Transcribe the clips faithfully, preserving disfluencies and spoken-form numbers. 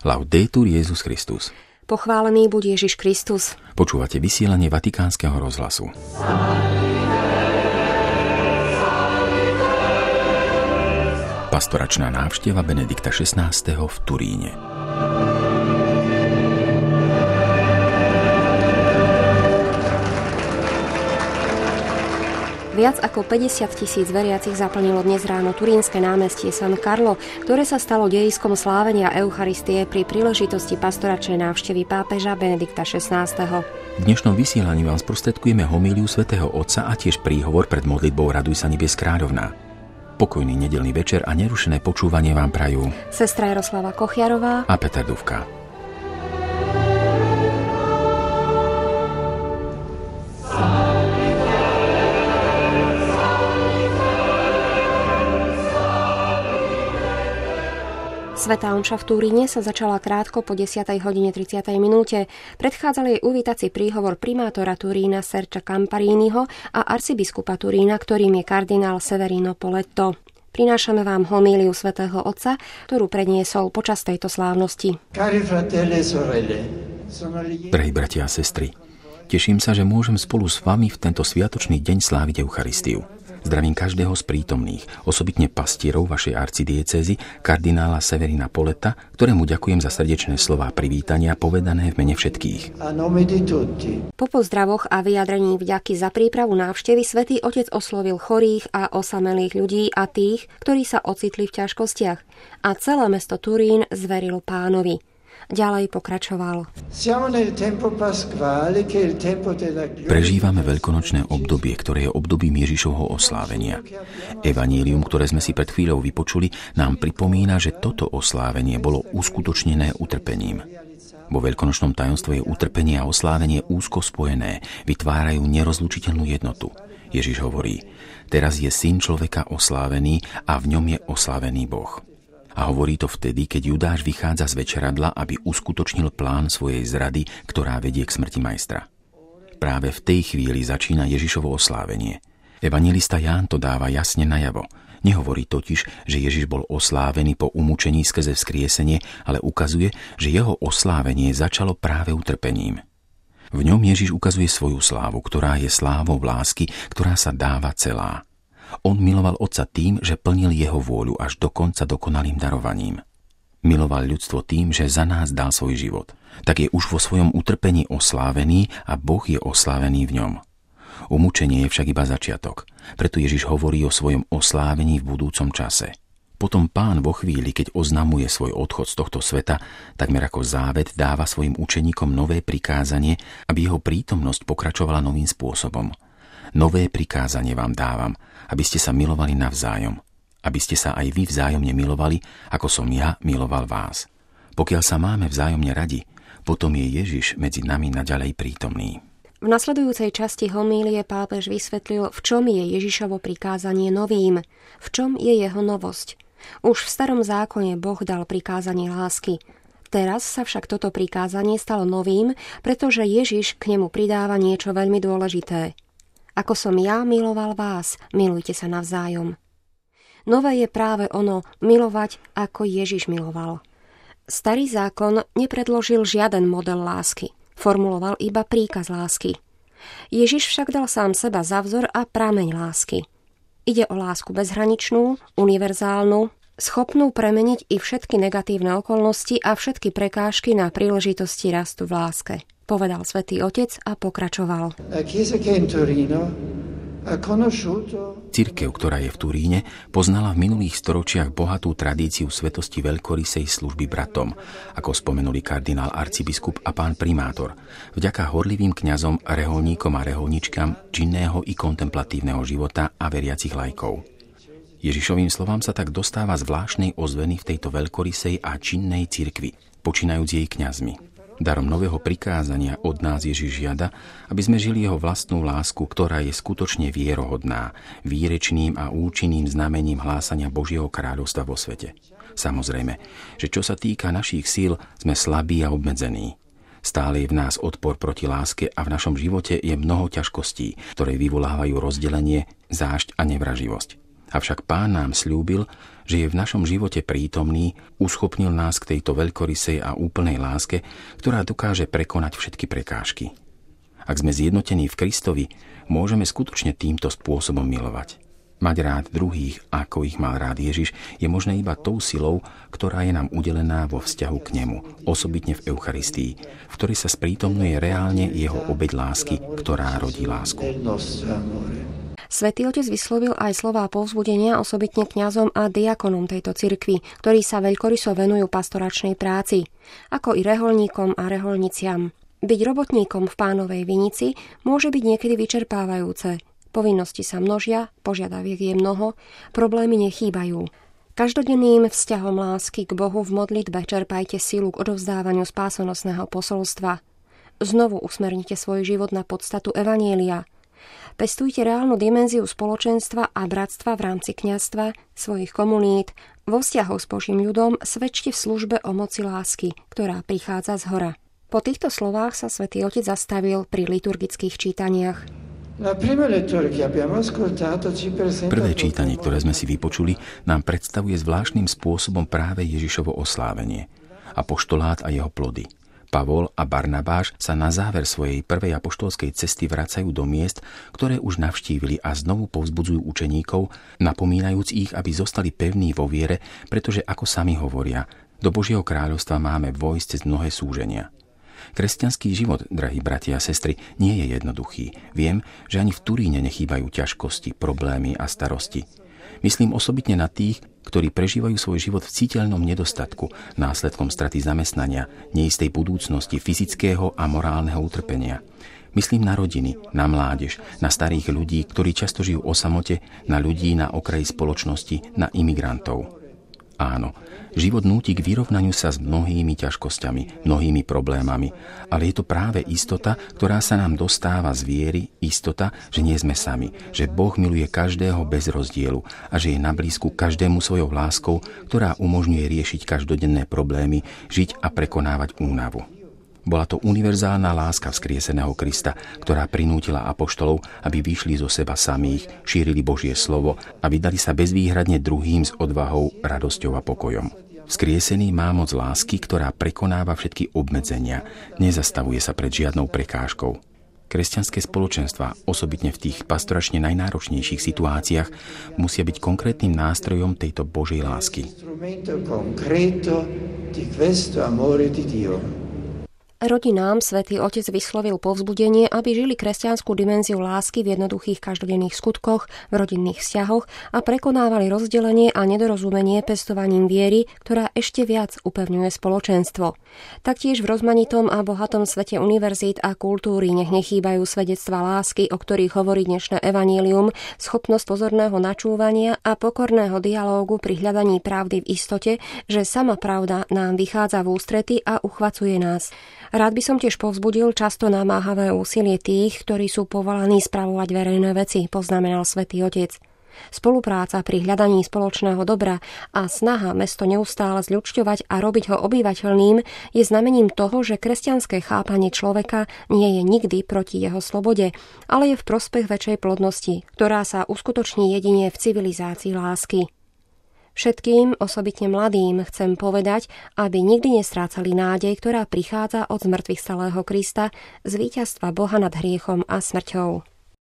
Laudetur Jesus Christus. Pochválený buď Ježiš Kristus. Počúvate vysielanie Vatikánskeho rozhlasu. Pastoračná návšteva Benedikta šestnásteho v Turíne. Viac ako päťdesiat tisíc veriacich zaplnilo dnes ráno turínske námestie San Carlo, ktoré sa stalo dejiskom slávenia Eucharistie pri príležitosti pastoračnej návštevy pápeža Benedikta šestnásteho. V dnešnom vysielaní vám sprostredkujeme homíliu svätého Otca a tiež príhovor pred modlitbou Raduj sa nebies kráľovná. Pokojný nedeľný večer a nerušené počúvanie vám prajú sestra Jaroslava Kochiarová a Peter Dufka. Svätá omša v Turíne sa začala krátko po desiatej hodine tridsiatej minúte. Predchádzal jej uvítací príhovor primátora Turína Sergia Camparíniho a arcibiskupa Turína, ktorým je kardinál Severino Poletto. Prinášame vám homíliu svätého Otca, ktorú predniesol počas tejto slávnosti. Drahí bratia a sestry, teším sa, že môžem spolu s vami v tento sviatočný deň sláviť Eucharistiu. Zdravím každého z prítomných, osobitne pastierov vašej arcidiecézy, kardinála Severina Poletta, ktorému ďakujem za srdečné slová privítania povedané v mene všetkých. Po pozdravoch a vyjadrení vďaky za prípravu návštevy svätý Otec oslovil chorých a osamelých ľudí a tých, ktorí sa ocitli v ťažkostiach, a celé mesto Turín zveril Pánovi. Ďalej pokračoval. Prežívame veľkonočné obdobie, ktoré je obdobím Ježišovho oslávenia. Evanílium, ktoré sme si pred chvíľou vypočuli, nám pripomína, že toto oslávenie bolo uskutočnené utrpením. Vo veľkonočnom tajomstve je utrpenie a oslávenie úzko spojené, vytvárajú nerozlučiteľnú jednotu. Ježiš hovorí: teraz je Syn človeka oslávený a v ňom je oslávený Boh. A hovorí to vtedy, keď Judáš vychádza z večeradla, aby uskutočnil plán svojej zrady, ktorá vedie k smrti majstra. Práve v tej chvíli začína Ježišovo oslávenie. Evanjelista Ján to dáva jasne najavo. Nehovorí totiž, že Ježiš bol oslávený po umúčení skrze vzkriesenie, ale ukazuje, že jeho oslávenie začalo práve utrpením. V ňom Ježiš ukazuje svoju slávu, ktorá je slávou lásky, ktorá sa dáva celá. On miloval Otca tým, že plnil jeho vôľu až do konca dokonalým darovaním. Miloval ľudstvo tým, že za nás dal svoj život. Tak je už vo svojom utrpení oslávený a Boh je oslávený v ňom. Umúčenie je však iba začiatok. Preto Ježiš hovorí o svojom oslávení v budúcom čase. Potom Pán vo chvíli, keď oznamuje svoj odchod z tohto sveta, takmer ako závet dáva svojim učeníkom nové prikázanie, aby jeho prítomnosť pokračovala novým spôsobom. Nové prikázanie vám dávam, aby ste sa milovali navzájom, aby ste sa aj vy vzájomne milovali, ako som ja miloval vás. Pokiaľ sa máme vzájomne radi, potom je Ježiš medzi nami naďalej prítomný. V nasledujúcej časti homílie pápež vysvetlil, v čom je Ježišovo prikázanie novým, v čom je jeho novosť. Už v starom zákone Boh dal prikázanie lásky. Teraz sa však toto prikázanie stalo novým, pretože Ježiš k nemu pridáva niečo veľmi dôležité. Ako som ja miloval vás, milujte sa navzájom. Nové je práve ono milovať, ako Ježiš miloval. Starý zákon nepredložil žiaden model lásky, formuloval iba príkaz lásky. Ježiš však dal sám seba za vzor a prameň lásky. Ide o lásku bezhraničnú, univerzálnu, schopnú premeniť i všetky negatívne okolnosti a všetky prekážky na príležitosti rastu v láske, povedal svätý Otec a pokračoval. Cirkev, ktorá je v Turíne, poznala v minulých storočiach bohatú tradíciu svetosti veľkorysej služby bratom, ako spomenuli kardinál arcibiskup a pán primátor, vďaka horlivým kňazom, reholníkom a reholničkám činného i kontemplatívneho života a veriacich laikov. Ježišovým slovám sa tak dostáva zvláštnej ozveny v tejto veľkorysej a činnej cirkvi, počínajúc jej kňazmi. Darom nového prikázania od nás Ježiš žiada, aby sme žili jeho vlastnú lásku, ktorá je skutočne vierohodná, výrečným a účinným znamením hlásania Božieho kráľovstva vo svete. Samozrejme, že čo sa týka našich síl, sme slabí a obmedzení. Stále je v nás odpor proti láske a v našom živote je mnoho ťažkostí, ktoré vyvolávajú rozdelenie, zášť a nevraživosť. Avšak Pán nám sľúbil, že je v našom živote prítomný, uschopnil nás k tejto veľkorysej a úplnej láske, ktorá dokáže prekonať všetky prekážky. Ak sme zjednotení v Kristovi, môžeme skutočne týmto spôsobom milovať. Mať rád druhých, ako ich mal rád Ježiš, je možné iba tou silou, ktorá je nám udelená vo vzťahu k nemu, osobitne v Eucharistii, v ktorej sa sprítomňuje reálne jeho obeť lásky, ktorá rodí lásku. Svätý Otec vyslovil aj slová povzbudenia osobitne kňazom a diakonom tejto cirkvi, ktorí sa veľkoryso venujú pastoračnej práci, ako i reholníkom a reholniciam. Byť robotníkom v Pánovej vinici môže byť niekedy vyčerpávajúce. Povinnosti sa množia, požiadaviek je mnoho, problémy nechýbajú. Každodenným vzťahom lásky k Bohu v modlitbe čerpajte silu k odovzdávaniu spásonosného posolstva. Znovu usmernite svoj život na podstatu evanjelia. Pestujte reálnu dimenziu spoločenstva a bratstva v rámci kňazstva, svojich komunít, vo vzťahoch s Božím ľudom svedčte v službe o moci lásky, ktorá prichádza zhora. Po týchto slovách sa Svätý Otec zastavil pri liturgických čítaniach. Prvé čítanie, ktoré sme si vypočuli, nám predstavuje zvláštnym spôsobom práve Ježišovo oslávenie, apoštolát a jeho plody. Pavol a Barnabáš sa na záver svojej prvej apoštolskej cesty vracajú do miest, ktoré už navštívili a znovu povzbudzujú učeníkov, napomínajúc ich, aby zostali pevní vo viere, pretože ako sami hovoria, do Božieho kráľovstva máme vojsť cez mnohé súženia. Kresťanský život, drahí bratia a sestry, nie je jednoduchý. Viem, že ani v Turíne nechýbajú ťažkosti, problémy a starosti. Myslím osobitne na tých, ktorí prežívajú svoj život v citeľnom nedostatku, následkom straty zamestnania, neistej budúcnosti, fyzického a morálneho utrpenia. Myslím na rodiny, na mládež, na starých ľudí, ktorí často žijú o samote, na ľudí na okraji spoločnosti, na imigrantov. Áno, život núti k vyrovnaniu sa s mnohými ťažkosťami, mnohými problémami, ale je to práve istota, ktorá sa nám dostáva z viery, istota, že nie sme sami, že Boh miluje každého bez rozdielu a že je na blízku každému svojou láskou, ktorá umožňuje riešiť každodenné problémy, žiť a prekonávať únavu. Bola to univerzálna láska vzkrieseného Krista, ktorá prinútila apoštolov, aby vyšli zo seba samých, šírili Božie slovo a vydali sa bezvýhradne druhým s odvahou, radosťou a pokojom. Vzkriesený má moc lásky, ktorá prekonáva všetky obmedzenia, nezastavuje sa pred žiadnou prekážkou. Kresťanské spoločenstvá, osobitne v tých pastoračne najnáročnejších situáciách, musia byť konkrétnym nástrojom tejto Božej lásky. Rodinám Svätý Otec vyslovil povzbudenie, aby žili kresťanskú dimenziu lásky v jednoduchých každodenných skutkoch, v rodinných vzťahoch a prekonávali rozdelenie a nedorozumenie pestovaním viery, ktorá ešte viac upevňuje spoločenstvo. Taktiež v rozmanitom a bohatom svete univerzít a kultúry nech nechýbajú svedectvá lásky, o ktorých hovorí dnešné evanjelium, schopnosť pozorného načúvania a pokorného dialógu pri hľadaní pravdy v istote, že sama pravda nám vychádza v ústrety a uchvacuje nás. Rád by som tiež povzbudil často namáhavé úsilie tých, ktorí sú povolaní spravovať verejné veci, poznamenal Svätý Otec. Spolupráca pri hľadaní spoločného dobra a snaha mesto neustále zľučťovať a robiť ho obývateľným je znamením toho, že kresťanské chápanie človeka nie je nikdy proti jeho slobode, ale je v prospech väčšej plodnosti, ktorá sa uskutoční jedine v civilizácii lásky. Všetkým, osobitne mladým, chcem povedať, aby nikdy nestrácali nádej, ktorá prichádza od zmŕtvychvstalého Krista, z víťazstva Boha nad hriechom a smrťou.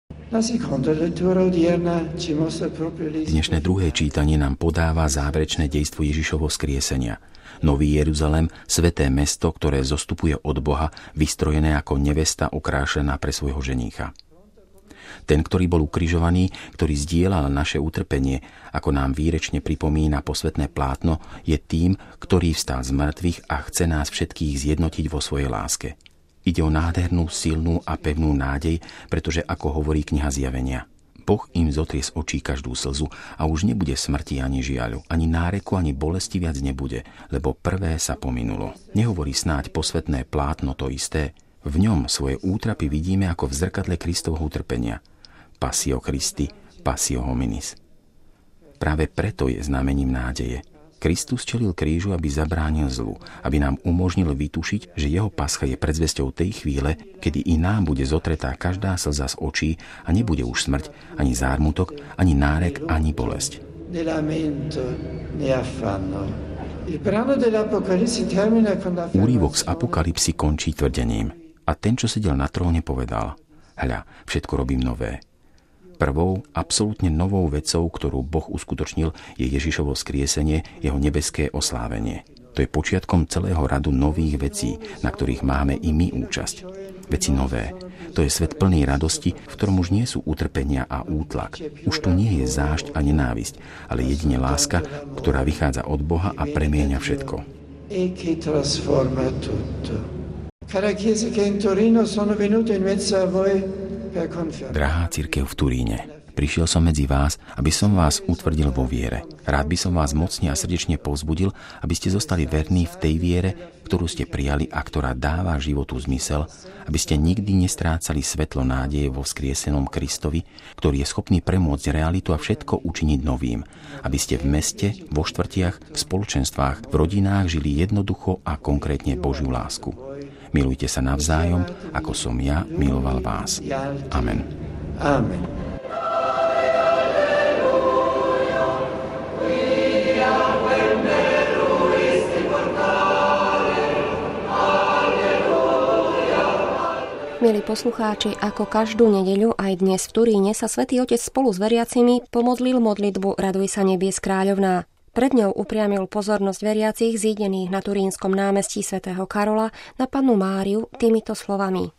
Dnešné druhé čítanie nám podáva záverečné dejstvo Ježišovho skriesenia. Nový Jeruzalém, sväté mesto, ktoré zostupuje od Boha, vystrojené ako nevesta ukrášená pre svojho ženícha. Ten, ktorý bol ukrižovaný, ktorý zdieľal naše utrpenie, ako nám výrečne pripomína posvätné plátno, je tým, ktorý vstal z mŕtvych a chce nás všetkých zjednotiť vo svojej láske. Ide o nádhernú, silnú a pevnú nádej, pretože ako hovorí kniha Zjavenia, Boh im zotrie z očí každú slzu a už nebude smrti ani žiaľu, ani náreku, ani bolesti viac nebude, lebo prvé sa pominulo. Nehovorí snáď posvätné plátno to isté? V ňom svoje útrapy vidíme ako v zrkadle Kristovho utrpenia. Passio Christi, passio hominis. Práve preto je znamením nádeje. Kristus čelil krížu, aby zabránil zlu, aby nám umožnil vytušiť, že jeho pascha je predzvesťou tej chvíle, kedy i nám bude zotretá každá slza z očí a nebude už smrť, ani zármutok, ani nárek, ani bolesť. né lamento, né affanno. Il brano dell'Apocalisse termina con la Úryvok z Apokalipsy končí tvrdením: a ten, čo sedel na tróne, povedal: hľa, všetko robím nové. Prvou, absolútne novou vecou, ktorú Boh uskutočnil, je Ježišovo skriesenie, jeho nebeské oslávenie. To je počiatkom celého radu nových vecí, na ktorých máme i my účasť. Veci nové. To je svet plný radosti, v ktorom už nie sú utrpenia a útlak. Už tu nie je zášť a nenávisť, ale jedine láska, ktorá vychádza od Boha a premieňa všetko. Drahá cirkev v Turíne, prišiel som medzi vás, aby som vás utvrdil vo viere. Rád by som vás mocne a srdečne povzbudil, aby ste zostali verní v tej viere, ktorú ste prijali a ktorá dáva životu zmysel, aby ste nikdy nestrácali svetlo nádeje vo vzkriesenom Kristovi, ktorý je schopný premôcť realitu a všetko učiniť novým. Aby ste v meste, vo štvrtiach, v spoločenstvách, v rodinách žili jednoducho a konkrétne Božiu lásku. Milujte sa navzájom, ako som ja miloval vás. Amen. Amen. Milí poslucháči, ako každú nedeľu aj dnes v Turíne sa Svätý Otec spolu s veriacimi pomodlil modlitbu Raduj sa nebies kráľovná. Pred ňou upriamil pozornosť veriacich zídených na turínskom námestí svätého Karola na Pannu Máriu týmito slovami.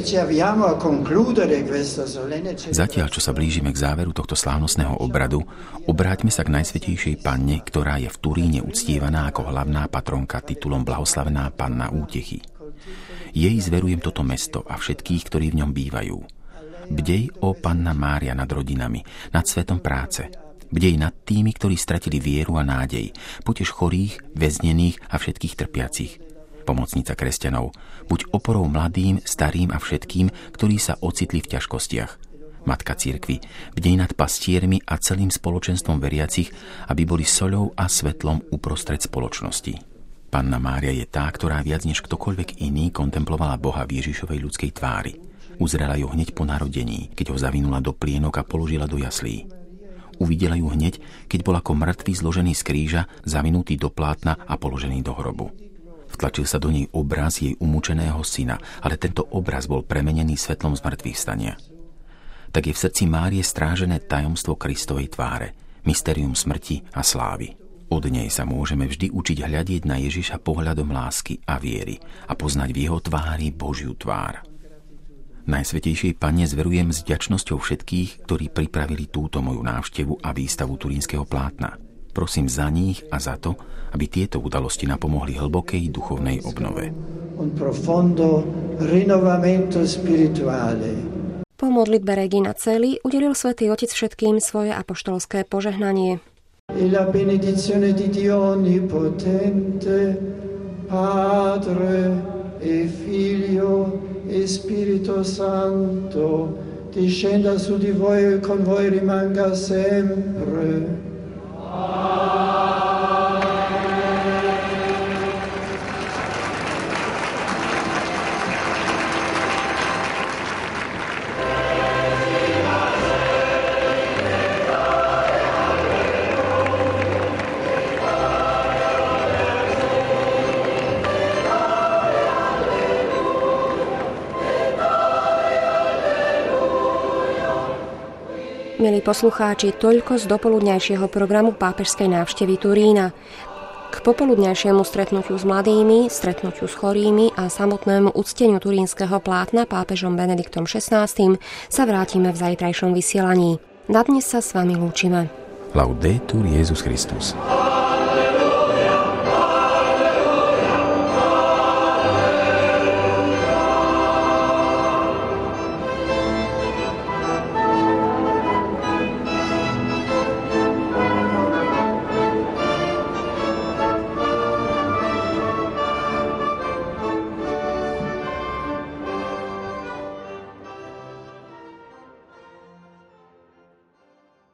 Zatiaľ, čo sa blížime k záveru tohto slávnostného obradu, obráťme sa k Najsvätejšej Panne, ktorá je v Turíne uctievaná ako hlavná patronka titulom Blahoslavená Panna útechy. Jej zverujem toto mesto a všetkých, ktorí v ňom bývajú. Bdej, ó Panna Mária, nad rodinami, nad svetom práce. Bdej nad tými, ktorí stratili vieru a nádej. Potež chorých, väznených a všetkých trpiacich. Pomocnica kresťanov, buď oporou mladým, starým a všetkým, ktorí sa ocitli v ťažkostiach. Matka cirkvi, bdej nad pastiermi a celým spoločenstvom veriacich, aby boli soľou a svetlom uprostred spoločnosti. Panna Mária je tá, ktorá viac než ktokoľvek iný kontemplovala Boha v Ježišovej ľudskej tvári. Uzrela ju hneď po narodení, keď ho zavinula do plienok a položila do jaslí. Uvidela ju hneď, keď bol ako mŕtvy zložený z kríža, zavinutý do plátna a položený do hrobu. Vtlačil sa do nej obraz jej umúčeného syna, ale tento obraz bol premenený svetlom zmrtvých vstania. Tak je v srdci Márie strážené tajomstvo Kristovej tváre, mystérium smrti a slávy. Od nej sa môžeme vždy učiť hľadieť na Ježiša pohľadom lásky a viery a poznať v jeho tvári Božiu tvár. Najsvätejšej Panne zverujem s vďačnosťou všetkých, ktorí pripravili túto moju návštevu a výstavu turínskeho plátna. Prosím za nich a za to, aby tieto udalosti napomohli hlbokej duchovnej obnove. Po modlitbe Regina Coeli udelil Svätý Otec všetkým svoje apoštolské požehnanie. E la benedizione di Dio Onnipotente, Padre e Figlio e Spirito Santo, discenda su di voi e con voi rimanga sempre. Milí poslucháči, toľko z dopoludňajšieho programu pápežskej návštevy Turína. K popoludňajšiemu stretnutiu s mladými, stretnutiu s chorými a samotnému ucteniu turínskeho plátna pápežom Benediktom šestnástym sa vrátime v zajtrajšom vysielaní. Na dnes sa s vami lúčime. Laudetur Jesus Christus.